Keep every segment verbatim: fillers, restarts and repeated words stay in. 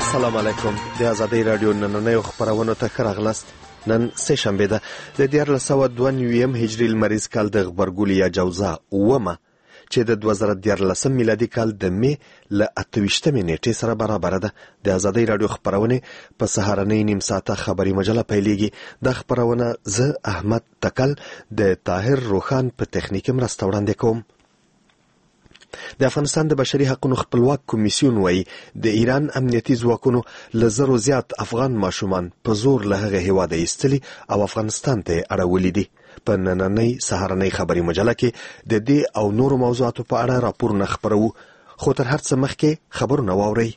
السلام علیکم. د آزادۍ رادیو نننیو خپرونو ته ښه راغلاست. نن سه شنبه ده د دیارلس سوه دوه نوي هجري لمریز کال د غبرګولي یا جوزا اومه چې د دوه زره دیارلسم میلادي کال د می له اته ویشتمې نیټې سره برابره ده. د آزادۍ رادیو خپرونې په سهارنۍ نیم ساعته خبري مجله پیلېږي. د خپرونه زه احمد تکل د طاهر روخان په تخنیکي مرسته وړاندې کوم. د افغانستان د بشري حقوقو خپلواک کمیسیون وایي د ایران امنیتي ځواکونو له زرو زیات افغان ماشومان په زور له هغه هیواده ایستلي او افغانستان ته اړولي دي. په نننۍ سهارنۍ خبري مجله کې د دې او نورو موضوعاتو په اړه راپورونه خپرو، خو تر هر څه مخکې خبرونه واورئ.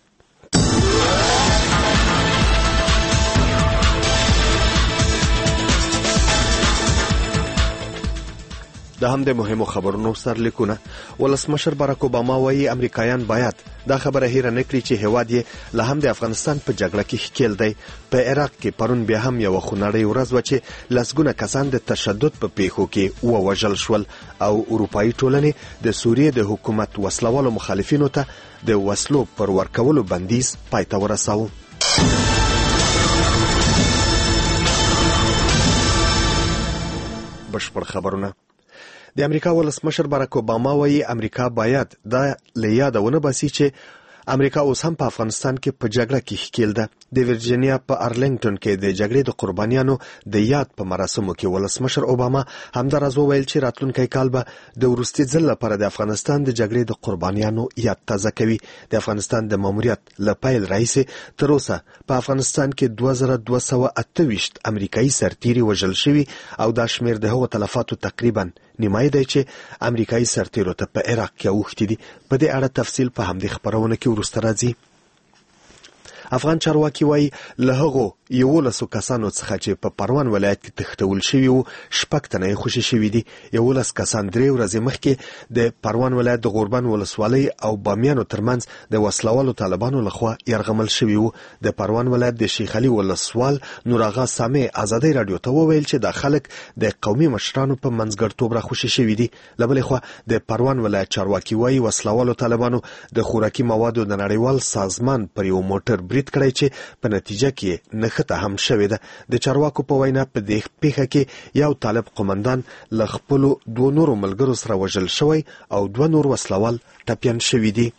د هم د مهمو خبرونو سرلیکونه. ولسمشر باراک اوباما وایي امریکایان باید دا خبره هیره نه کړي چې هیواد یې له هم د افغانستان په جګړه کې ښکیل دی. په عراق کې پرون بیا هم یوه خونړۍ ورځ وه چې لسګونه کسان د تشدد په پیښو کې ووژل شول او اروپایي ټولنې د سوریې د حکومت وسلوالو مخالفینو ته د وسلو پر ورکولو بندیز پای ته ورساوه. بشپړ خبرونه. د امریکا ولسمشر باراک اوباما وایي امریکا باید دا له یاده ونه باسي چې امریکا اوس هم په افغانستان کې په جګړه کې ښکیل ده. د ورجینیا په ارلنګټون کې د جګړې د قربانیانو د یاد په مراسمو کې ولسمشر اوباما همداراز وویل چې راتلونکی کال به د وروستي ځل لپاره د افغانستان د جګړې د قربانیانو یاد تازه کوي. د افغانستان د ماموریت له پیل راهیسې تر اوسه په افغانستان کې دوه زره دوه سوه اته ویشت امریکایي سرتیري وژل شوي او دا شمیر د هغو تلفاتو تقریبا نیمایي دی چې امریکایي سرتیرو ته په عراق کې اوښتي دي. په دې اړه تفصیل په همدې خپرونه کې وروسته راځي. افغان چارواکي وایي له هغو یولسو کسانو څخه چې په پروان ولایت کې تښتول شوي وو شپږ تنه یې خوشي شوي دي. یولس کسان درې ورځې مخکې د پروان ولایت د غوربند ولسوالۍ او بامیانو ترمنځ د وسلوالو طالبانو لخوا یرغمل شوي وو. د پروان ولایت د شیخ علي ولسوال نوراغا سامع آزادۍ رادیو ته وویل چې دا خلک د قومي مشرانو په منځګړتوب راخوشي شوي دي. له بلې خوا د پروان ولایت چارواکي وایي وسلوالو طالبانو د خوراکي موادو د نړیوال سازمان پر یو موټر برید کړی چې په نتیجه کې نښته هم شوې ده. د چارواکو په وینا په دې پیښه کې یو طالب قومندان له خپلو دوه نورو ملګرو سره وژل شوی او دوه نور وسلوال ټپیان شوي دي.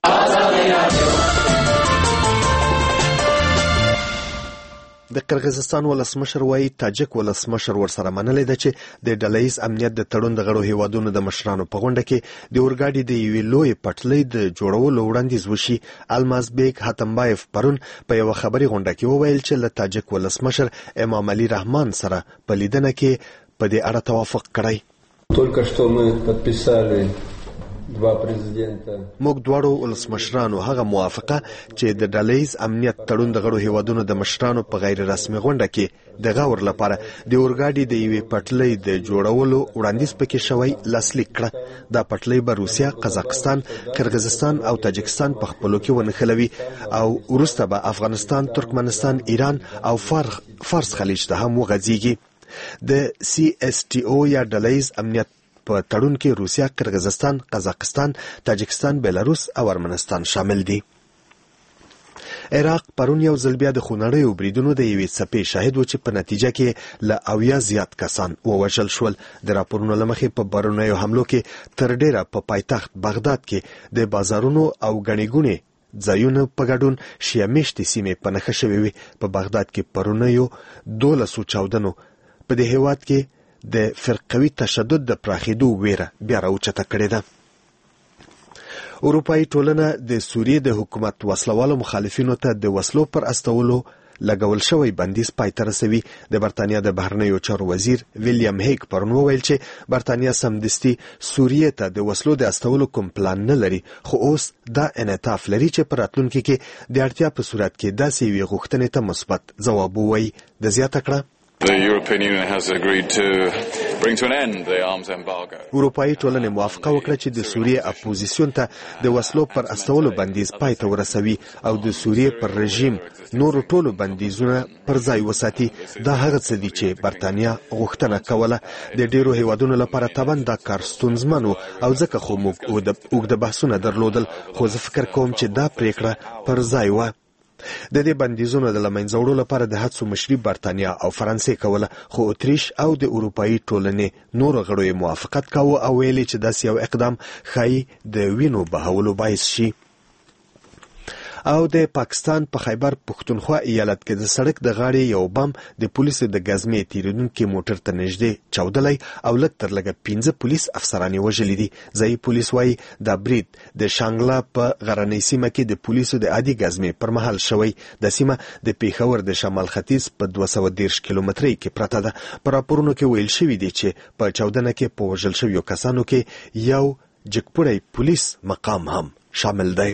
د قرغیزستان ولسمشر وایي تاجک ولسمشر ورسره منلې ده چې د ډلهییز امنیت د تړون د غړو هیوادونو د مشرانو په غونډه کې د اورګاډي د یوې لویې پټلۍ د جوړولو وړاندیز وشي. الماس بیگ حاتمبایف پرون په یوه خبري غونډه کې وویل چې له تاجک ولسمشر امام علي رحمان سره په لیدنه کې په دې اړه توافق کړی. только что мы подписали موږ دواړو ولسمشرانو هغه موافقه چې د ډلهییز امنیت تړون د غړو هیوادونو د مشرانو په غیر رسمي غونډه کې د غور لپاره د اورګاډي د یوې پټلۍ د جوړولو وړاندیز پکې شوی لاسلیک کړه. دا پټلۍ به روسیه، قزاقستان، قرغیزستان او تاجکستان په خپلو کې ونښلوي او وروسته به افغانستان، ترکمنستان، ایران او فارس خلیج ته هم وغځیږي. د سی اس ټي او یا ډلهییز امنیت په تړون کې روسیه، قرغیزستان، قزاقستان، تاجکستان، بیلاروس او ارمنستان شامل دي. عراق پرون یو ځل بیا د خونړیو بریدونو د یوې څپې شاهد و چې په نتیجه کې له اویا زیات کسان ووژل شول. د راپورونو له مخې په بهرنیو حملو کې تر ډیره په پایتخت بغداد کې د بازارونو او ګڼې ګوڼې ځایونو په ګډون شیعه میشتې سیمې په نښه شوې وې. په بغداد کې پرونیو دولسو چاودنو په دې هیواد کې د فرقوي تشدد د پراخېدو ویره بیا راوچته کړې ده. اروپایي ټولنه د سوریې د حکومت وسلوالو مخالفینو ته د وسلو پر استولو لګول شوی بندیز پای ته رسوي. د برتانیا د بهرنیو چارو وزیر ویلیام هیګ پرون وویل چې برتانیا سمدستي سوریې ته د وسلو د استولو کوم پلان نه لري، خو اوس دا انعطاف لري چې په راتلونکي کې د اړتیا په صورت کې داسې یوې غوښتنې ته مثبت ځواب ووایي. د زیاته کړه The European Union has agreed to bring to an end the arms embargo. اروپایي ټولنې موافقه وکړه چې د سوریې اپوزیسیون ته د وسلو پر استولو بندیز پای ته ورسوي او د سوریې پر رژیم نورو ټولو بندیزونه پر ځای وساتي. دا هغه څه دي چې برتانیا غوښتنه کوله. د ډیرو هیوادونو لپاره طبعا دا کار ستونزمن و او ځکه خو موږ اوږده بحثونه درلودل، خو زه فکر کوم چې دا پریکړه پر ځای وه. د دې بندیزونو د له منځه وړلو لپاره د هڅو مشري برتانیا او فرانسې کوله، خو اتریش او د اروپایي ټولنې نورو غړو یې موافقت کاوه او ویلي چې داسې یو اقدام ښایي د وینو بهولو باعث شي. او د پاکستان په خیبر پښتونخوا ایالت کې د سړک د غاړې یو بم د پولیسو د ګزمې تیریدونکي موټر ته نږدې چاودلی او لږ تر لږه پنځه پولیس افسران یې وژلي دي. ځایي پولیس وایي دا برید د شانګلا په غرنۍ سیمه کې د پولیسو د عادي ګزمې پر مهال شوی. د سیمه د پیښور د شمال ختیځ په دوه سوه دېرش کیلومترۍ کې پرته ده. په راپورونو کې ویل شوي دي چې په چاودنه کې په وژل شویو کسانو کې یو جګپوړی پولیس مقام هم شامل دی.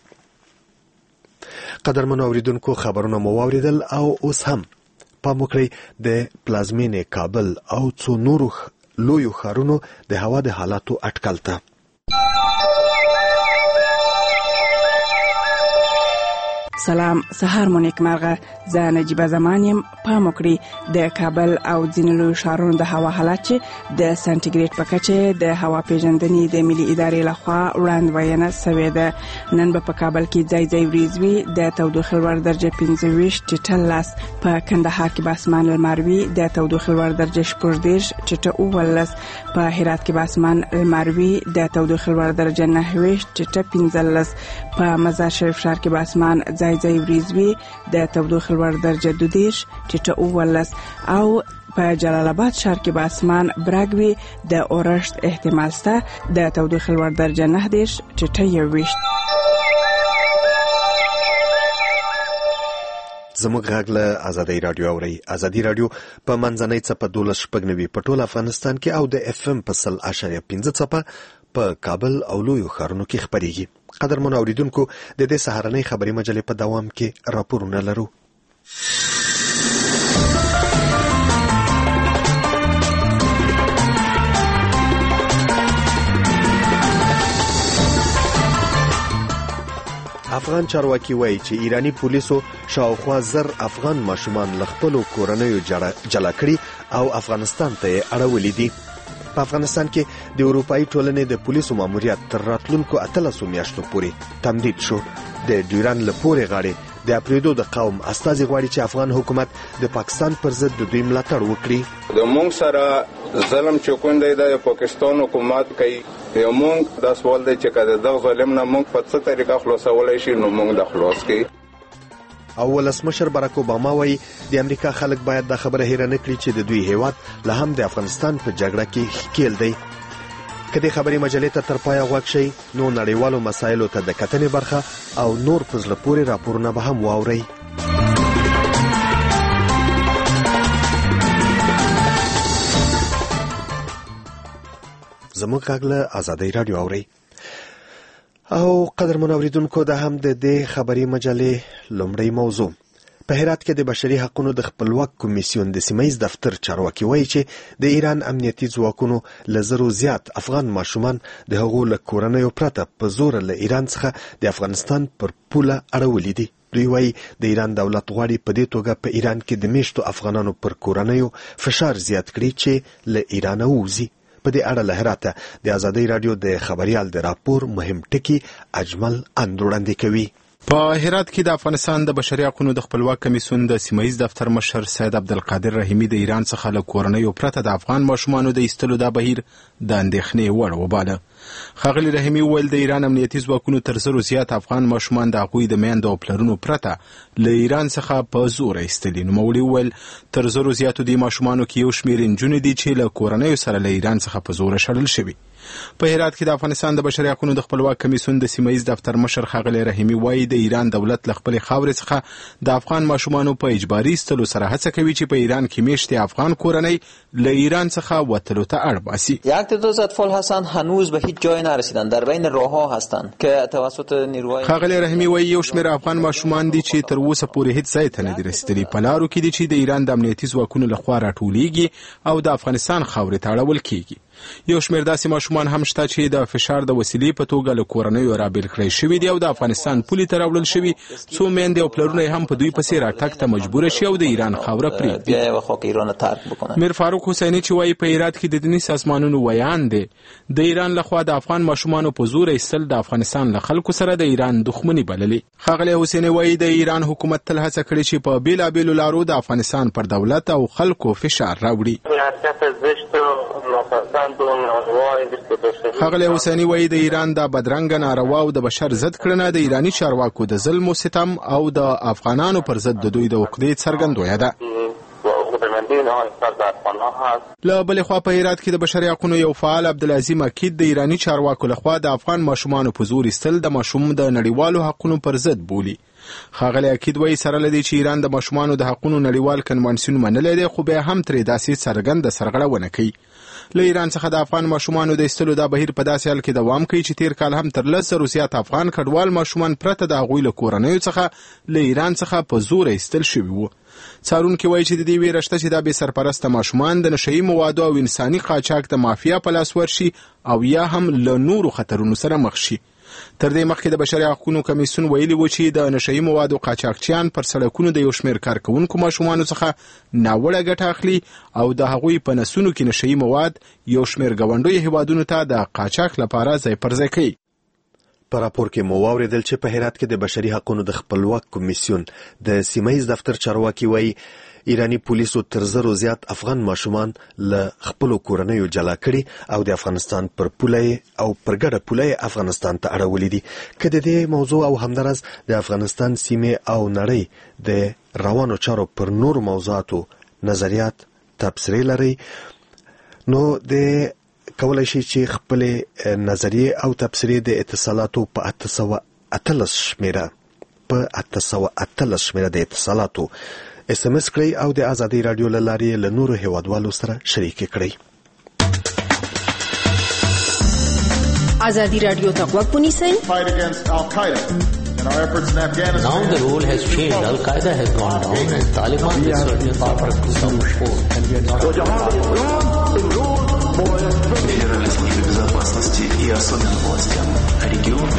قدرمنو اوریدونکو، خبرونه مو واوریدل او اوس هم پام وکړئ د پلازمینې کابل او څو نورو لویو ښارونو د هوا د حالاتو اټکل ته. سلام، سهار مو نیکمرغه. زه نجیبه زمان یم. پام وکړئ د کابل او ځینو لویو ښارونو د هوا حالات چې د سانتیګریډ په کچه د هوا پیژندنې د ملي ادارې لخوا وړاندوینه شوې ده. نن به په کابل کې ځای ځای وریځ وي، د تودوخې لوړ درجه پنځه ویشت ټیټه لس، په کندهار کې به اسمان لمر وي، د تودوخې لوړ درجه شپږ دېرش ټیټه اوولس، په هرات کې به اسمان لمر وي، د تودوخې لوړ درجه نهه ویشت ټیټه پنځلس، په مزار شریف ښار کې به اسمان ځای ځای وریځ وي، د تودوخې لوړ درجه دوه دېرش ټیټه اوولس، او په جلال آباد ښار کې به اسمان برګ وي، د اورښت احتمال شته، د تودوخې لوړ درجه نهه دېرش ټیټه یوویشت. زموږ غږ له ازادۍ راډیو اورئ. ازادي راډیو په منځنۍ څپه دولس شپږ نوي په ټول افغانستان کې او د اف ام په سل اشاریه پنځه څپه په کابل او لویو ښارونو کې خپریږي. قدرمنو اوریدونکو، د دې سهارنۍ خبري مجلې په دوام کې راپورونه لرو. افغان چارواکي وایي چې ایرانی پولیسو شاوخوا زر افغان ماشومان له خپلو کورنیو جلا کړي او افغانستان ته یې اړولي دي. په افغانستان کې د اروپایي ټولنې د پولیسو ماموریت تر راتلونکو اتلسو میاشتو پورې تمدید شو. د ډیورند له پورې غاړې د اپریدو د قوم استازي غواړي چې افغان حکومت د پاکستان پر ضد د دوی ملاتړ وکړي. د مونږ سره ظلم چې کوم دی د پاکستان حکومت کوي، یو مونږ دا سوال دی چې کله د ظلم نه مونږ په څه طریقه خلاصولای شي، نو مونږ د خلاص کوي. او ولسمشر باراک اوباما وایي د امریکا خلک باید دا خبره هېره نه کړي چې د دوی هیواد له هم د افغانستان په جګړه کې ښکیل دی. که دې خبرې مجلې ته تر پایه غوږ شئ، نو نړیوالو مسایلو ته د کتنې برخه او نور په زړه پورې راپورونه به هم واورئ. زموږ غږ له ازادۍ راډیو اورئ. او قدرمن اوریدونکو، دا هم د دې خبري مجلې لومړی موضوع. په هرات کې د بشري حقوقو د خپلواک کمیسیون د سیمه ییز دفتر چارواکي وایي چې د ایران امنیتي ځواکونو له زرو زیات افغان ماشومان د هغو له کورنیو پرته په زور له ایران څخه د افغانستان پر پوله اړولي دي. دوی وایي د ایران دولت غواړي په دې توګه په ایران کې د میشتو افغانانو پر کورنیو فشار زیات کړي چې له ایران ووځي. په دې اړه له هراته د ازادۍ راډیو د خبريال د راپور مهم ټکي اجمل اندوړاندې کوي. په هرات کې د افغانستان د بشري حقوقو د خپلواک کمیسیون د سیمه ییز دفتر مشر سید عبدالقادر رحیمي د ایران څخه له کورنیو پرته د افغان ماشومانو د ایستلو دا بهیر د اندېښنې وړ وباله. ښاغلي رحیمي وویل د ایران امنیتي ځواکونو تر زرو زیات افغان ماشومان د هغوی د میندو او پلرونو پرته له ایران څخه په زوره ایستلي. نوموړي وویل تر زرو زیاتو دې ماشومانو کې یو شمېر نجونې دي چې له کورنیو سره له ایران څخه په زوره شړل شوي. په هرات کې د افغانستان د بشري حقوقو د خپلواک کمیسیون د سیمه ییز دفتر مشر ښاغلی رحیمي وایي د ایران دولت له خپلې خاورې څخه د افغان ماشومانو په اجباري ایستلو سره هڅه کوي چې په ایران کې میشتې افغان کورنۍ له ایران څخه وتلو ته اړ باسي. یک تعداد اطفال هستند هنوز به هیچ جای نرسیدند، در بین راهها هستند که توسط نیروهای. ښاغلی رحیمي وایي یو شمېر افغان ماشومان دي چې تر اوسه پورې هیڅ ځای ته نه دي رسیدلي. په لارو کې دي چې د ایران د امنیتي ځواکونو لخوا راټولیږي او د افغانستان خاورې ته اړول کیږي. یو شمېر داسې ماشومان هم شته چې د فشار د وسیلې په توګه له کورنیو رابېل کړی شوي دي او د افغانستان پولې ته راوړل شوي، څو میندې او پلرونه هم په دوی پسې راتګ ته مجبوره شي او د ایران خاوره پرېږدي. میر فاروق حسیني چې وایي په هرات کې د دیني سازمانونو ویان دی د ایران لخوا د افغان ماشومانو په زور ایستل د افغانستان له خلکو سره د ایران دښمني بللې. ښاغلی حسیني وایي د ایران حکومت تل هڅه کړې چې په بېلابېلو لارو د افغانستان پر دولت او خلکو فشار راوړي. ښاغلی حسیني وایي د ایران د بدرنګه ناروا او د بشر ضد کړنه د ایراني چارواکو د ظلم او ستم او د افغانانو پر ضد د دوی د عقدې څرګندویه ده. له بلې خوا په هرات کې د بشري حقونو یو فعال عبدالعظیم اکید د ایراني چارواکو لخوا د افغان ماشومانو په زور ایستل د ماشوم د نړیوالو حقونو پر ضد بولي. ښاغلی اکید وایي سره له دې چې ایران د ماشومانو د حقونو نړیوال کنوانسیون منلی دی، خو بیا هم ترې داسې څرګنده سرغړونه کوي. له ایران څخه د افغان ماشومانو د ایستلو دا بهیر په داسې حال کې دوام کوي چې تیر کال هم تر لس زرو زیات افغان کډوال ماشومان پرته د هغوی له کورنیو څخه له ایران څخه په زور ایستل شوي وو. څارونکي وایي چې د دې ویره شته چې دا بې سرپرسته ماشومان د نشهیي موادو او انساني قاچاق د مافیا په لاس ورشي او یا هم له نورو خطرونو سره مخ شي. تر دې مخکې د بشري حقوقو کمیسیون ویلي و چې د نشهیي موادو قاچاقچیان پر سړکونو د یو شمېر کارکوونکو ماشومانو څخه ناوړه ګټه اخلي او د هغوی په نسونو کې نشهیي مواد یو شمېر ګاونډیو هیوادونو ته د قاچاق لپاره ځای پر ځای کوي. په راپور کې مو واورېدل چې په هرات کې د بشري حقوقو د خپلواک کمیسیون د سیمهیز دفتر چارواکي وایي ایرانی پولیسو تر زرو زیات افغان ماشومان له خپلو کورنیو جلا کړي او د افغانستان پر پوله او پر ګډه پوله افغانستان ته اړولي دي. که د دې موضوع او همدارس د افغانستان سیمې او نړۍ د روانو چارو پر نورو موضوعاتو نظریات تبصرې لري نو د کولای شي چې خپل نظریې او تبصرې د اتصالاتو په اته سوه اتلس شمیره په اته سوه اتلس شمیره د اتصالاتو اس ام اس کړئ او د ازادي رادیو له لارې له نورو هیوادوالو سره شریک کړئ. ازادي رادیو ته غوږ ونیسئ. Now the role has changed. Al-Qaeda has gone down and Taliban is certainly part of some force. Федеральной службе безопасности и особенно властям региона.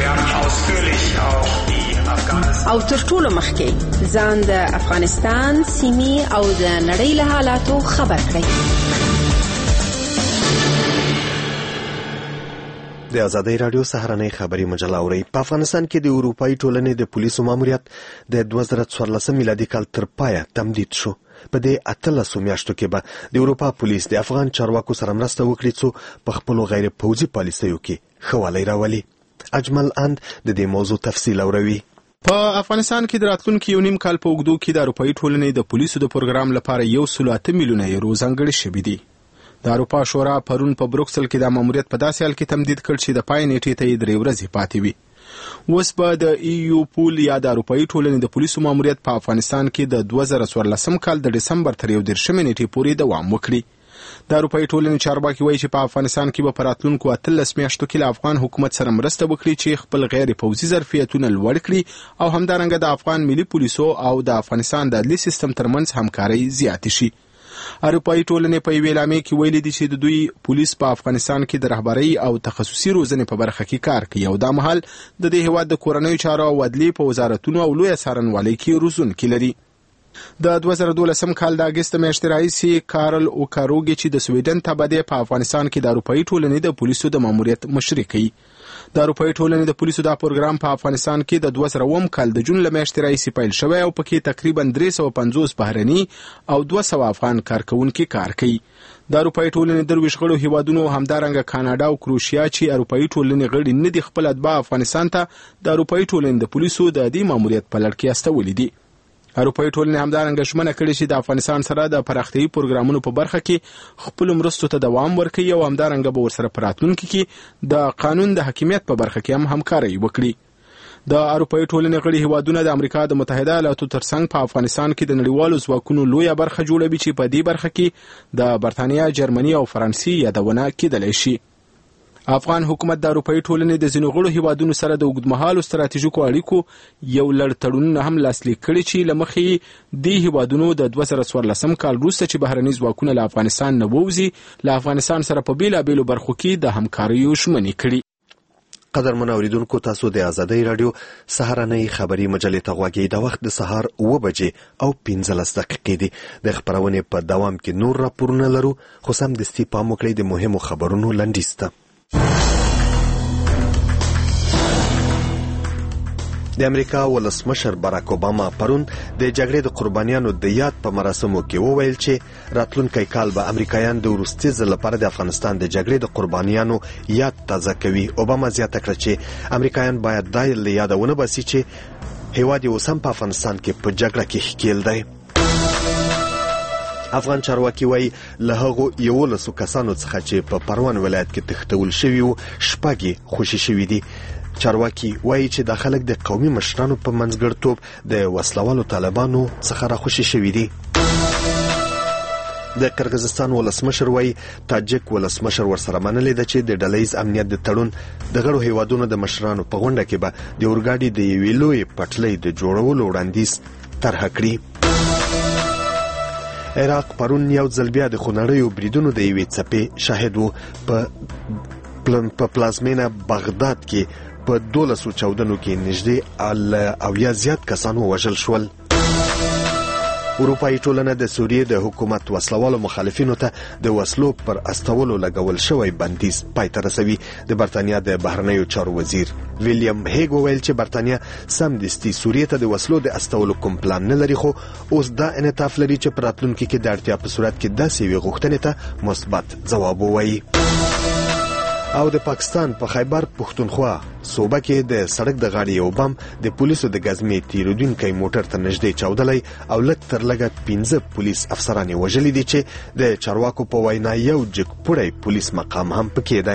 او تر ټولو مخکې ځان د افغانستان سیمې او د نړۍ له حالاتو خبر کړئ. د ازادي رادیو سهارنۍ خبري مجله اورئ. په افغانستان کې د اروپایي ټولنې د پولیسو ماموریت د دوه زره څوارلسم میلادي کال تر پایه تمدید شو. په دې اتلسو میاشتو کې به د اروپا پولیس د افغان چارواکو سره مرسته وکړي څو په خپلو غیر پوځي پالیسیو کې ښه والی راولي. اجمل اند د دې موضوع تفصیل اوروي. په افغانستان کې د راتلونکي یو نیم کال په اوږدو کې د اروپایي ټولنې د پولیسو د پروګرام لپاره یو سل اته میلیونه یورو ځانګړي شوي دي. د اروپا شورا پرون په بروکسل کې د ماموریت په داسې حال کې تمدید کړ چې د پای نیټې ته یې درې ورځې پاتې وي. اوس به د ای یو پول یا د اروپایي ټولنې د پولیسو ماموریت په افغانستان کې د دوه زره څوارلسم کال د ډسمبر تر یو دېرشمې نیټې پورې دوام وکړي. د اروپایي ټولنې چارواکي وایي چې په افغانستان کې به په راتلونکو اتلس میاشتو کې له افغان حکومت سره مرسته وکړي چې خپل غیر پوځي ظرفیتونه لوړ کړي او همدارنګه د افغان ملي پولیسو او د افغانستان د عدلي سیستم ترمنځ همکاري زیاتې شي. اروپایي ټولنې په یوې اعلامیې کې ویلي دي چې د دوی پولیس په افغانستان کې د رهبرۍ او تخصصي روزنې په برخه کې کار کوي او دا مهال د دې هیواد د کورنیو چارو او عدلي په وزارتونو او لویه څارنوالۍ کې روزونکي لري. د دوه زره دولسم کال د اګست میاشتې راهیسې کارل اوکاروګي چې د سویډن تابع دی په افغانستان کې د اروپایي ټولنې د پولیسو د ماموریت مشري کوي. د اروپایي ټولنې د پولیسو دا پروګرام په افغانستان کې د دوه زره اووم کال د جون له میاشتې راهیسې پیل شوی او پکې تقریبا درې سوه پنځوس بهرني او دوه سوه افغان کارکوونکي کار کوي. د اروپایي ټولنې درویش غړو هیوادونو همدارنګه کاناډا او کروشیا چې اروپایي ټولنې غړي نه دي خپل اتباع افغانستان ته د اروپایي ټولنې د پولیسو د دې ماموریت په لړ کې استولي دي. اروپایي ټولنې همدارنګه ژمنه کړې چې د افغانستان سره د پراختیایي پروګرامونو په برخه کې خپلو مرستو ته دوام ورکوي او همدارنګه به ورسره په راتلونکي کې د قانون د حاکمیت په برخه کې هم همکاري وکړي. د اروپایي ټولنې غړي هیوادونه د امریکا د متحده ایالاتو ترڅنګ په افغانستان کې د نړیوالو ځواکونو لویه برخه جوړوي چې په دې برخه کې د برتانیا، جرمني او فرانسې یادونه کېدلی شي. افغان حکومت د اروپאי ټولنې د ځینو غړو هیوادونو سره د اوږدمهالو ستراتیژیکو اړیکو یو لړ تړونونه هم لاسلیک کړي چې له مخې دې هیوادونو د دوه زره څوارلسم کال وروسته چې بهرني ځواکونه له افغانستان نه ووځي له افغانستان سره په بېلابېلو برخو کې د همکاریو ژمنې کړي. قدرمن اوریدونکو، تاسو د ازادۍ راډیو سهارنۍ خبري مجلې ته غوږی. د وخت د سهار اوه بجې او پنځلس دقیقې دي. د خبرونې په دوام کې نور راپورونه لرو، خو سمدستي پام وکړئ د مهمو خبرونو لنډیز ته. د امریکا ولسمشر باراک اوباما پرون د جګړې د قربانیانو د یاد په مراسمو کې وویل چې راتلونکی کال به امریکایان د وروستي ځل لپاره د افغانستان د جګړې د قربانیانو یاد تازه کوي. اوباما زیاته کړه چې امریکایان باید دا له یاده ونه باسي چې هیواد یې اوس هم په افغانستان کې په جګړه کې ښکېل دی. افغان چارواکي وایي له هغو یولسو کسانو څخه چې په پروان ولایت کې تښتول شوي وو، شپږ یې خوشي شوي دي. چارواکي وایي چې دا خلک د قومي مشرانو په منځګړیتوب د وسلوالو طالبانو څخه راخوشي شوي دي. د قرغیزستان ولسمشر وایي تاجک ولسمشر ورسره منلې ده چې د ډلهییز امنیت د تړون د غړو هیوادونو د مشرانو په غونډه کې به د اورګاډي د یوې لویې پټلۍ د جوړولو وړاندیز طرحه کړي. عراق پرون یو ځل بیا د خونړیو بریدونو د یوې څپې شاهد و. په پلازمینه بغداد کې په دولسو چاودنو کې نږدې او یا زیات کسان ووژل شول. اروپایي ټولنه د سوریې د حکومت وسلوالو مخالفینو ته د وسلو پر استولو لګول شوی بندیز پای ته رسوي. د برتانیا د بهرنیو چارو وزیر ویلیام هیګ وویل چې برتانیا سمدستي سوریې ته د وسلو د استولو کوم پلان نه لري، خو اوس دا انعطاف لري چې په راتلونکي کې د اړتیا په صورت کې داسې یوې غوښتنې ته مثبت ځواب ووایي. او د پاکستان په خیبر پښتونخوا صوبه کې د سړک د غاړې یو بم د پولیسو د ګزمې تیرودونکي موټر ته نږدې چاودلی او لږ تر لږه پنځه پولیس افسران یې وژلي دي چې د چارواکو په وینا یو جګپوړی پولیس مقام هم پکې دی.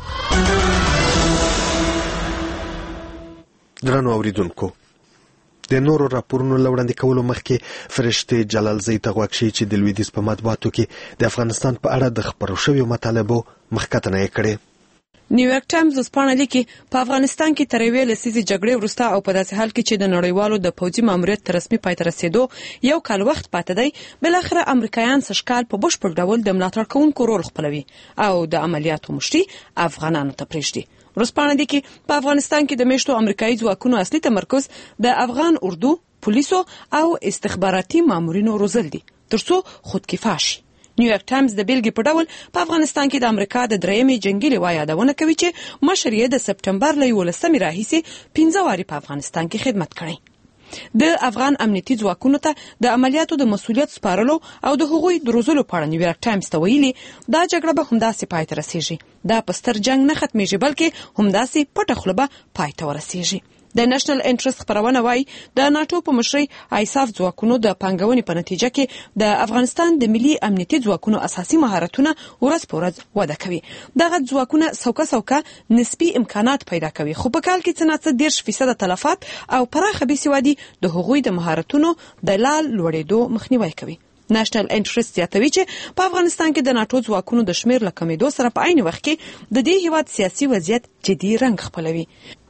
درنو اوریدونکو، د نورو راپورونو له وړاندې کولو مخکې فرشتې جلالزۍ ته غوږ شئ چې د لویدیځ په مطبوعاتو کې د افغانستان په اړه د خپرو شویو مطالبو مخکتنه یې کړې. نیویارک ټایمز وسپانه لیکي په افغانستان کې تر یوې لسیزې جګړې وروسته او په داسې حال کې چې د نړیوالو د پوځي ماموریت تر رسمي پای ته رسیدو یو کال وخت پاتې دی، بلاخره امریکایان سږکال په بشپړ ډول د ملاتړ کوونکو رول خپلوي او د عملیاتو مشري افغانانو ته پرېږدي. ورسپانه لیکي په افغانستان کې د میشتو امریکایي ځواکونو اصلي تمرکز د افغان اردو، پولیسو او استخباراتي مامورینو روزل دي ترڅو خودکفا شي. نیویارک ټایمز د بیلګې په ډول په افغانستان کې د امریکا د درېیمې جنگي لوا یادونه کوي چې مشر یې د سپټمبر له یولسمې راهیسې پنځه وارې په افغانستان کې خدمت کړی. د افغان امنیتي ځواکونو ته د عملیاتو د مسؤلیت سپارلو او د هغوی د روزلو په اړه نیویارک ټایمز ته ویلي دا جګړه به همداسې پای ته رسیږي، دا په ستر جنګ نه ختمیږي بلکې همداسې پټه خوله به پای ته ورسیږي. د نېشنل انټرست خبرونه وایي د ناتو په مشرۍ آیساف ځواکونو د پانګونې په نتیجه کې د افغانستان د ملي امنیتي ځواکونو اساسي مهارتونه ورځ په ورځ وده کوي. دغه ځواکونه سوکه سوکه نسبي امکانات پیدا کوي، خو په کال کې څه نه څه دېرش فیصده تلفات او پراخه بېسوادي د هغوی د مهارتونو د لال لوړېدو مخنیوی کوي. نېشنل انټرست زیاتوي چې په افغانستان کې د ناتو ځواکونو د شمیر له کمېدو سره په عین وخت کې د دې هیواد سیاسي وضعیت جدي رنګ خپلوي.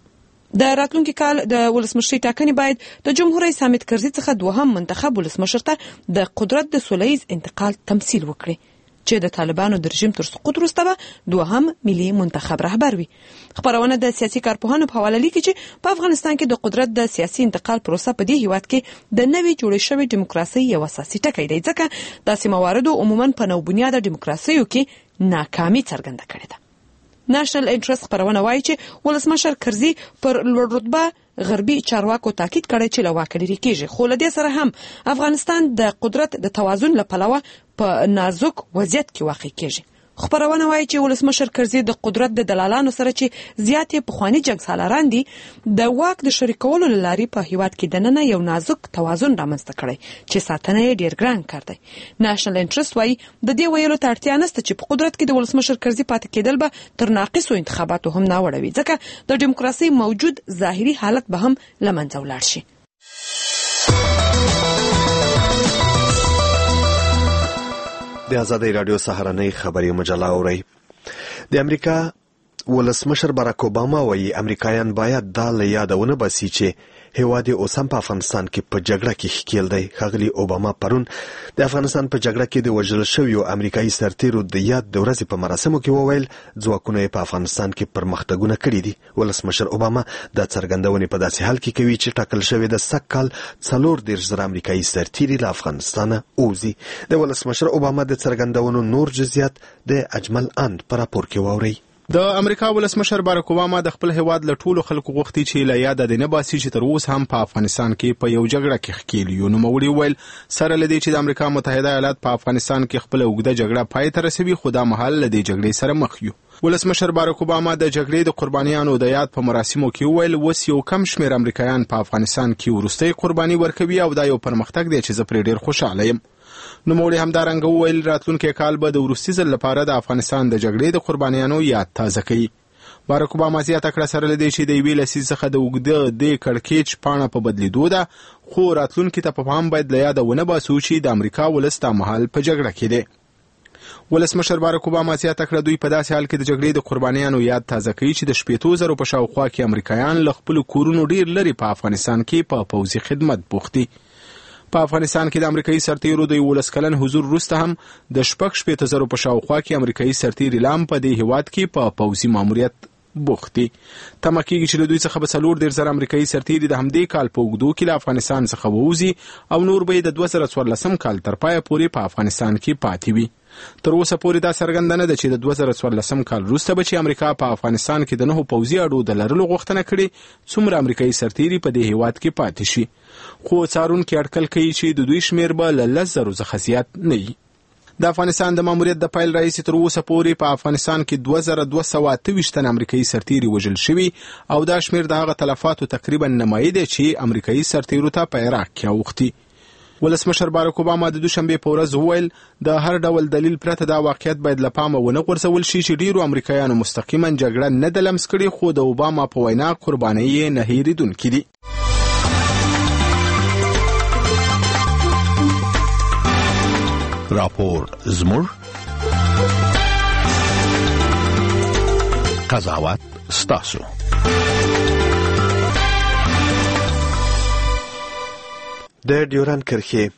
د راتلونکي کال د ولسمشرۍ ټاکنې باید د جمهور رئیس حامد کرزي څخه دوهم منتخب ولسمشر ته د قدرت د سولهییز انتقال تمثیل وکړي چې د طالبانو د رژیم تر سقوط وروسته به دوهم ملي منتخب رهبر وي. خبرونه د سیاسي کارپوهانو په حواله لیکي چې په افغانستان کې د قدرت د سیاسي انتقال پروسه په دې هیواد کې د نوې جوړې شوې دیموکراسۍ یو اساسي ټکی دی، ځکه داسې مواردو عموما په نو بنیاده دیموکراسیو کې ناکامي څرګنده کړې ده. نېشنل انټرست خبرونه وایي چې ولسمشر کرزي پر لوړ رتبه غربي چارواکو تاکید کړی چې له واکه لرې کېږي، خو له دې سره هم افغانستان د قدرت د توازن له پلوه په نازک وضعیت کې واقع کېږي. خبرونه وایي چې ولسمشر کرزي د قدرت د دلالانو سره چې زیاتې پخواني جنګ سالاران دي د واک د شریکولو له لارې په هیواد کې دننه یو نازک توازن رامنځته کړی چې ساتنه یې ډېر ګران کار دی. نېشنل انټرست وایي د دې ویلو ته اړتیا نشته چې په قدرت کې د ولسمشر کرزي پاتې کېدل به تر ناقصو انتخاباتو هم ناوړه وي، ځکه د ډیموکراسۍ موجود ظاهري حالت به هم له منځه ولاړ شي. د ازادۍ راډیو سهارنۍ خبري مجله اورئ. د امریکا ولسمشر باراک اوباما وایي امریکایان باید دا له یاده ونه باسي چې هیواد اوس هم په افغانستان کې په جګړه کې ښکیل دی. ښاغلي اوباما پرون د افغانستان په جګړه کې د وژل شویو امریکایي سرتیرو د یاد د ورځې په مراسمو کې وویل ځواکونه یې په افغانستان کې پرمختګونه کړي دي. ولسمشر اوباما دا څرګندونې په داسې حال کې کوي چې ټاکل شوی د سږ کال څلور دېرش زره امریکایي سرتیري له افغانستانه ووځي. د ولسمشر اوباما د څرګندونو نور جزئیات د اجمل اند په راپور کې واورئ. د امریکا ولسمشر باراک اوباما د خپل هیواد له ټولو خلکو غوښتي چې له یاده د نه باسي چې تر اوسه هم په افغانستان کې په یو جګړه کې ښکیل یو. نوموړي وویل سره له دې چې د امریکا متحده ایالات په افغانستان کې خپله اوږده جګړه پای ته رسوي، خو دا مهال له دې جګړې سره مخ یو. ولسمشر باراک اوباما د جګړې د قربانیانو د یاد په مراسمو کې وویل اوس یو کم شمېر امریکایان په افغانستان کې وروستۍ قرباني ورکوي او دا یو پرمختګ دی چې زه پرې ډېر خوشحاله یم. نوموړي همدارنګه وویل راتلونکی کال به د وروستي ځل لپاره د افغانستان د جګړې د قربانیانو یاد تازه کوي. باراک اوباما زیاته کړه سره له دې چې د یوې لسیزې څخه د اوږده د کړکېچ پاڼه په بدلېدو ده، خو راتلونکي ته په پام باید له یاده ونه باسو چې د امریکا ولس دا مهال په جګړه کې دی. ولسمشر باراک اوباما زیاته کړه دوی په داسې حال کې د جګړې د قربانیانو یاد تازه کوي چې د شپېتو زرو په شاوخوا کې امریکایان له خپلو کورونو ډېر لرې په افغانستان کې په پوځي خدمت بوخت دي. په افغانستان کې د امریکایي سرتیرو د یولس کلن حضور وروسته هم د شپږ شپېته زرو په شاوخوا کې امریکایي سرتیري لا هم په دې هېواد کې په پوځي ماموریت بوخت دي. تمه کېږي چې له دوی څخه به څلور دېرش زره امریکایي سرتیري د همدې کال په اوږدو کې له افغانستان څخه ووځي او نور به یې د دوه زره څوارلسم کال تر پایه پورې په افغانستان کې پاتې وي. تر اوسه پورې دا څرګنده نه ده چې د دوه زره څوارلسم کال وروسته به چې امریکا په افغانستان کې د نهو پوځي اډو د لرلو غوښتنه کړې څومره امریکایي سرتیري په دې هېواد کې پاتې شي، خو څارونکي اټکل کوي چې د دوی شمېر به له لس زرو څخه زیات نه وي. د افغانستان د ماموریت د پیل راهیسې تر اوسه پورې په افغانستان کې دوه زره دوه سوه اته ویشت تن امریکایي سرتیري وژل شوي او دا شمېر د هغه تلفاتو تقریبا نیمایي دی چې امریکایي سرتیرو ته په عراق کې اوښتي. ولسمشر باراک اوباما د دوشنبې په ورځ وویل د هر ډول دلیل پرته دا واقعیت باید له پامه ونه غورځول شي چې ډیرو امریکایانو مستقیما جګړه نه ده لمس کړې، خو د اوباما په وینا قربانۍ یې نه هېرېدونکي دي. راپور زموږ قضاوت ستاسو. د ډیوران کرښې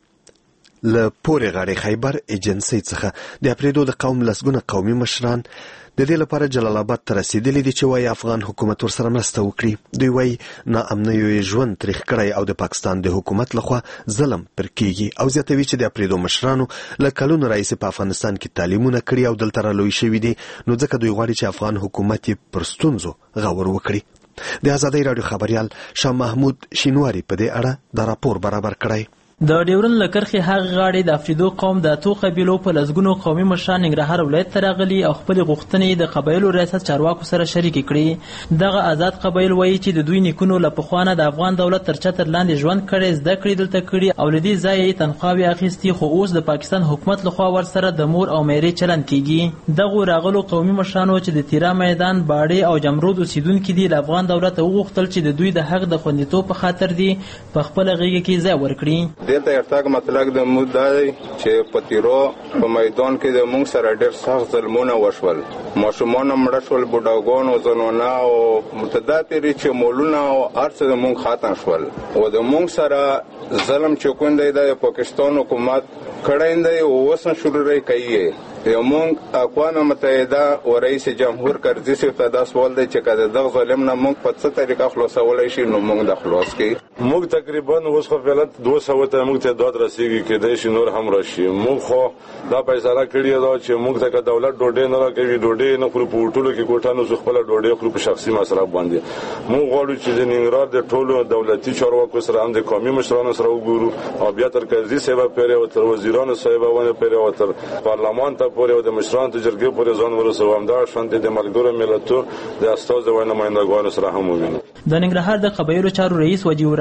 له پورې غاړې خیبر ایجنسۍ څخه د اپریدو د قوم لسګونه قومي مشران د دې لپاره جلال آباد ته رسیدلي دي چې وایي افغان حکومت ورسره مرسته وکړي. دوی وایي ناامنیو یې ژوند تریخ کړی او د پاکستان د حکومت لخوا ظلم پر کیږي او زیاتوي چې د اپریدو مشرانو له کلونو راهیسې په افغانستان کې تعلیمونه کړي او دلته رالوی شوي دي، نو ځکه دوی غواړي چې افغان حکومت یې پر ستونزو غور وکړي. د آزادۍ راډیو خبریال شاه محمود شینواري په دې اړه دا راپور برابر کړی. د ډیورن له کرښې هغه غاړې د افریدو قوم د اتو قبیلو په لسګونو قومي مشران ننګرهار ولایت ته راغلي او خپلې غوښتنې د قبایلو ریاست چارواکو سره شریکې کړي. دغه آزاد قبایل وایي چې د دوی نیکونو له پخوا نه د افغان دولت تر چتر لاندې ژوند کړی، زده کړې دلته کړي او له دې ځایه یې تنخواوې اخیستي، خو اوس د پاکستان حکومت لخوا ورسره د مور او میرې چلند کیږي. دغو راغلو قومي مشرانو چې د تیرا میدان، باړې او جمرود اوسیدونکي دي له افغان دولت وغوښتل چې د دوی د حق د خوندیتوب په خاطر دي په خپله غېږه کې ځای ورکړي. مطلق د مود دا دی چې په تیرو په میدان کې د موږ سره ډېر سخت ظلمونه وشول، ماشومان مړه شول، بوډاګان او زنانه او متدا پیري چې مولونه او هر څه د موږ ختم شول او د موږ سره ظلم چې کوم دی د پاکستان حکومت کړی دی او اوس شروع کوي. موږ اقوام متحده او رئیس جمهور کرزي صاحب ته دا سوال دی چې کله دغه ظلم نه موږ په څه طریقه خلاصولای شي، نو موږ د خلاص کې موږ تقریبا اوس خو فعلا دوه سوه ته موږ ته داد رسیږي کې د شي نور هم راشي. موږ خو دا فیصله کړې ده چې موږ ته دولت ډوډۍ نه راکوي، ډوډۍ نه خو په ټولو کې کوټانو څخه خپل ډوډۍ خو په شخصي مصرف باندې. موږ غواړو چې د ننګرهار د ټولو دولتي چارواکو سره هم د قومي مشرانو سره وګورو او بیا تر کرزي صاحب پورې او تر وزیرانو صاحبانو پورې او تر پارلمان ته پورې او د مشرانو ته جرګې پورې ځان ورسوو. همدا شان د ملګرو ملتونو د استازو او نمائندګانو سره هم ووینو. د ننګرهار د قبایلو چارو رئیس وجیه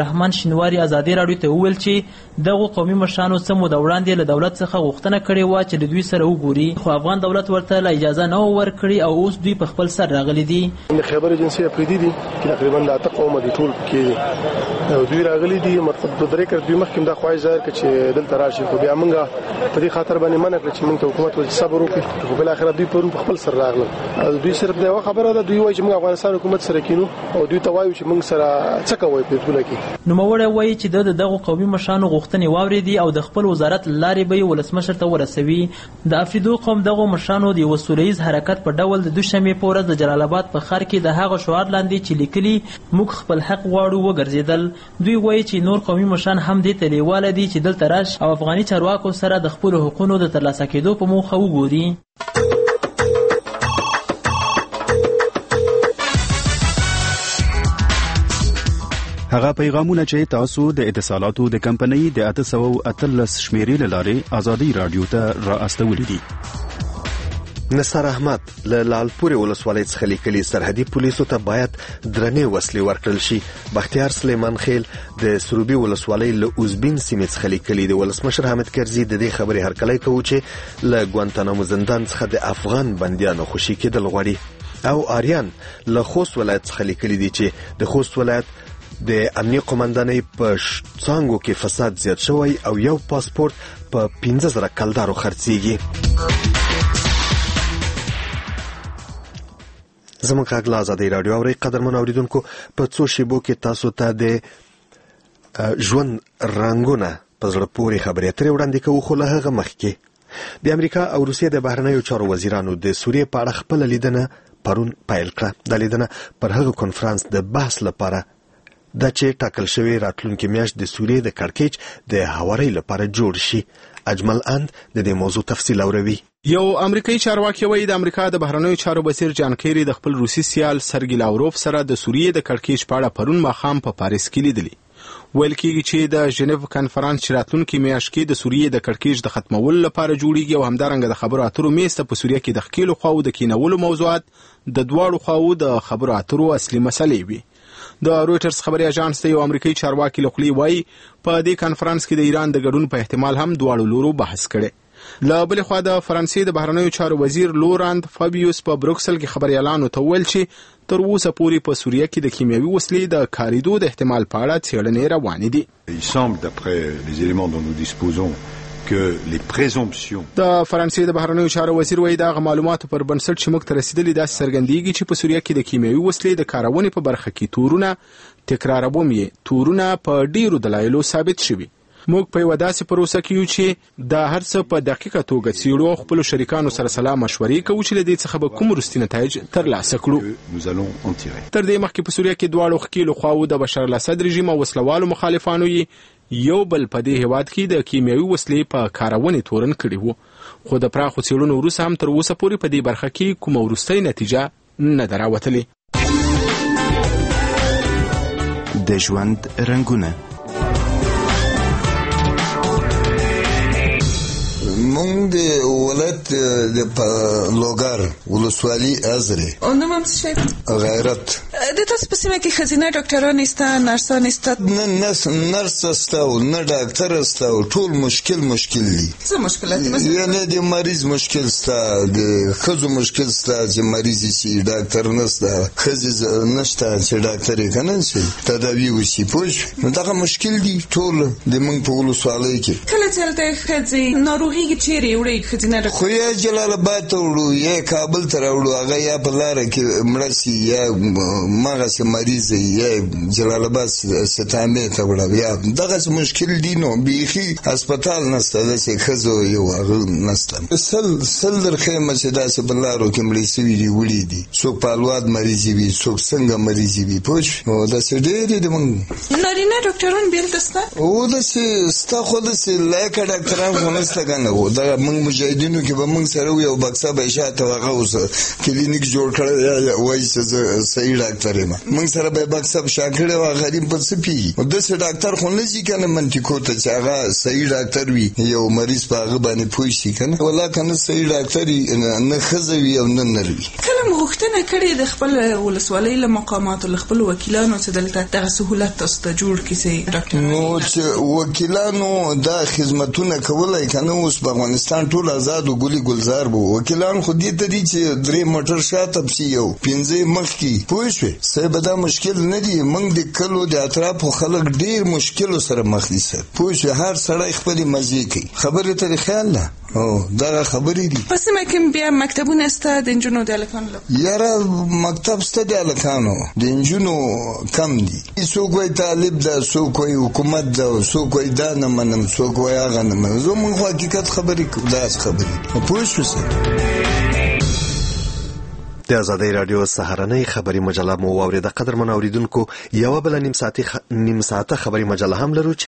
عبدالرحمن شینواري ازادي راډیو ته وویل چې دغو قومي مشرانو څه موده وړاندې له دولت څخه غوښتنه کړې وه چې له دوی سره وګوري، خو افغان دولت ورته لا اجازه نه ورکړې او اوس دوی په خپل سر راغلي دي. د خیبر ایجنسي افریدي دي چې تقریبا د اته قومه دي، ټول پکې دي او دوی راغلي دي. مطلب د درې کړ دوی مخکې دا خواهش ظاهر کړ چې دلته راشي، خو بیا موږ په دې خاطر باندې منع کړ چې موږ ته حکومت ول صبر وکړي، خو بل اخر دوی پرون په خپل سر راغلل. دوی صرف دا خبره ده، دوی وایي چې موږ افغانستان حکومت سره کینو او دوی ته وایو چې موږ سره څه کوي په ټوله کې. نوموړی وایي چې د دغو قومي مشرانو غوښتنې واورېدي او د خپل وزارت له لارې به یې ولسمشر ته ورسوي. د افریدو قوم دغو مشرانو د یوه سوله ییز حرکت په ډول د دوشنبې په ورځ د جلال آباد په ښار کې د هغه شعار لاندې چې لیکلي موږ خپل حق غواړو وګرځېدل. دوی وایي چې نور قومي مشران هم دې ته لیواله دي چې دلته راشي او افغاني چارواکو سره د خپلو حقونو د ترلاسه کېدو په موخه وګوري. هغه پیغامونه چې تاسو د اتصالاتو د کمپنۍ د اته سوه اتلس شمیرې له لارې ازادي راډیو ته را استولې دي. نصر احمد له لالپورې ولسوالۍ څخه لیکلي سرحدي پولیسو ته باید درنې وسلې ورکړل شي. بختیار سلیمان خیل د سروبي ولسوالۍ له اوزبین سیمې څخه لیکلي د ولسمشر حامد کرزي د دې خبرې هرکلی کوي چې له ګوانتانامو زندان څخه د افغان بندیانو خوشي کېدل غواړي. او آریان له خوست ولایت څخه لیکلي دي چې د خوست ولایت د امنیه قومندانۍ په څانګو کې فساد زیات شوی او یو پاسپورت په پنځه زره کلدارو خرڅیږي. زموږ غږ له ازادۍ راډیو اورئ. قدرمنو اوریدونکو، په څو شیبو کې تاسو ته د ژوند رنګونه په زړه پورې خبرې اترې وړاندې کوو، خو له هغه مخکې د امریکا او روسیې د بهرنیو چارو وزیرانو د سوریې په اړه خپله لیدنه پرون پیل کړه. دا لیدنه پر هغه کنفرانس د بحث لپاره دا چې ټاکل شوی راتلونکي میاشت د سوریې د کړکېچ د هوارۍ لپاره جوړ شي. اجمل اند د دې موضوع تفصیل اوروي. یو امریکایي چارواکي وایي د امریکا د بهرنیو چارو وزیر جان کیری د خپل روسي سیال سرګی لاوروف سره د سوریې د کړکېچ په اړه پرون ماښام په پاریس کې لیدلي. ویل کېږي چې د ژنیو کنفرانس چې راتلونکي میاشت کې د سوریې د کړکېچ د ختمولو لپاره جوړیږي او همدارنګه د خبرو اترو میز ته په سوریه کې د ښکېلو خواو د کینولو موضوعات د دواړو خواو د خبرو اترو اصلي مسلې وي. د رويټرز خبري اژانس ته یو امریکایي چارواکي لخوا وایي په دې کانفرنس کې د ایران د ګډون په احتمال هم دواړو لورو بحث کړي. له بل خوا د فرانسې د بهرنیو چارو وزیر لوراند فابیوس په بروکسل کې خبري اعلان وکړ چې تر اوسه پورې په سوریه کې د کیمیاوي وسلې د کاریدو د احتمال په اړه څېړنې روانې دي. Il semble d'après les éléments dont nous disposons que les présomptions د فرانسې د بهرنیو چارو وزیر وایي دا معلوماتو پر بنسټ چې موږ ته رسیدلي داسې څرګندېږي چې په سوریه کې د کیمیاوي وسلې د کارونې په برخه کې تورونه تکراروم یې تورونه په ډیرو دلایلو ثابت شوي. موږ په یوه داسې پروسه کې یو چې دا هر څه په دقیقه توګه څېړو او خپلو شریکانو سره سلا مشورې کوو چې له دې څخه به کوم وروستي نتایج ترلاسه کړو. تر دې مخکې په سوریه کې دواړو ښکېلو خواوو د بشار الاسد رژیم او وسلوالو مخالفانو یې یو بل په دې هیواد کې د کیمیاوي وسلې په کارونې تورن کړي وو، خو د پراخو څېړنو وروسته هم تر اوسه پورې په دې برخه کې کومه وروستۍ نتیجه نه ده راوتلې. د ژوند رنګونه مونږ د ولایت د لوګر ولسوالي ازري او نو هم څه غیرت د تاسو په سیمه کې خزینه ډاکټران نشته، نرسان نشته؟ نه نرس نرس استاو نه ډاکټر استاو، ټول مشکل مشکل دي. څه مشکلات دي؟ یعنی د مریض مشکل ستا، د خزو مشکل ستا چې مریض شي ډاکټر نشته، خزي نشته چې ډاکټر یې کنه شي تداوی وشي. پوه نو دا مشکل دي ټول د مونږ په ولسوالۍ کې. کله چې ته خزي ناروغي چیرې وړي خزینه ډاکټر؟ خو یا جلال آباد ته وړو یا کابل ته راوړو، هغه یا په لاره کې مړه شي یا مغه مریض یا جلال آباد ستامې ته وړو، یا دغه مشکل دي. نو بیخي هسپتال نشته، داسې ښځو یو هغه نشته. سل سل درخیمه چې داسې په لارو کې مړې سوي دي وړي دي، څوک په الواد مریض وي څوک څنګه مریض وي. پوه نو داسې ډېرې دي. موږ نارینه ډاکټران بیلته شته؟ او داسې ستا خو داسې لایقه ډاکټران خو نشته که نه. دا موږ مجاهدینو کې به موږ سره یو بکسه به شاته هغه اوس کلینیک جوړ کړی وایي چې زه صحیح ډاکټر یم موږ سره به بکسه په شا کړی وه غریب په څه پوهېږي داسې ډاکټر خو نه ځي که نه منطقو ته چې هغه صحیح ډاکټر وي یو مریض په هغه باندې پوه شي که نه والله که نه صحیح ډاکټر وي نه ښځه وي او نه نر وي کله مو غوښتنه کړې د خپل ولسوالۍ له مقاماتو له خپلو وکیلانو چې دلته دغه سهولت تاسو ته جوړ کړي چې ډاکټر نو چې وکیلانو دا خدمتونه کولی که نه اوس په افغانستان ټول آزاد و ګلي ګلزار به وکیلان خو دې ته دي چې درې موټر شاته پسې یو پنځه مخکې پوه شوې صاحب دا مشکل نه دي موږ د کلو د اطرافو خلک ډېر مشکلو سره مخ دي سر پوه شوې هر سړی خپلې مزې کوي خبرې ته دې خیال ده او دغه خبرې دي په سیمه کې بیا مکتبونه شته د نجونو د هلکانو لپاره یاره مکتب شته د هلکانو د نجونو کم دي څوک وایي طالب ده څوک وایي حکومت ده څوک وایي دا نه منم څوک وایي هغه نه منم زموږ خو حقیقت خبرې کوو داسې خبرې دي پوه شو سر د آزادۍ راډیو سهارنۍ خبري مجله مو واورېده. قدرمن اوریدونکو یوه بله نیم ساعتي نیم ساعته خبري مجله هم لرو چې